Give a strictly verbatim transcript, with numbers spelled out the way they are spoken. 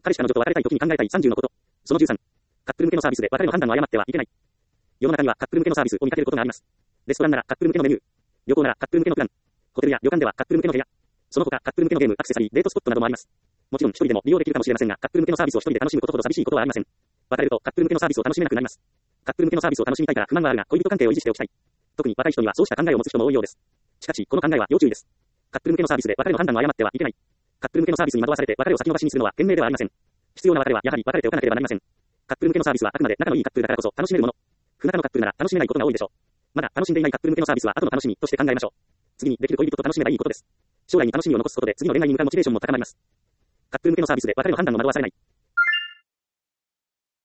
彼氏彼女と別れたい時に考えたいさんじゅうのこと。そのじゅうさん。カップル向けのサービスで別れの判断を誤ってはいけない。世の中にはカップル向けのサービスを見かけることがあります。レストランならカップル向けのメニュー。旅行ならカップル向けのプラン。ホテルや旅館ではカップル向けの部屋。その他カップル向けのゲーム、アクセサリー、デートスポットなどもあります。もちろん一人でも利用できるかもしれませんが、カップル向けのサービスを一人で楽しむことほど寂しいことはありません。別れるとカップル向けのサービスを楽しめなくなります。カップル向けのサービスを楽しみたいから不満はあるが、恋人関係を維持しておきたい。特に若い人にはそうした考えを持つ人も多いようです。しかし、この考えは要注意です。カップル向けのサービスで別れの判断を誤ってはいけない。カップル向けのサービスに惑わされて別れを先延ばしにするのは賢明ではありません。必要な別れはやはり別れておかなければなりません。カップル向けのサービスはあくまで仲のいいカップルだからこそ楽しめるもの。不仲のカップルなら楽しめないことが多いでしょう。まだ楽しんでいないカップル向けのサービスは後の楽しみとして考えましょう。次にできる恋人と楽しめばいいことです。将来に楽しみを残すことで次の恋愛に向かうモチベーションも高まります。カップル向けのサービスで別れの判断を惑わされない。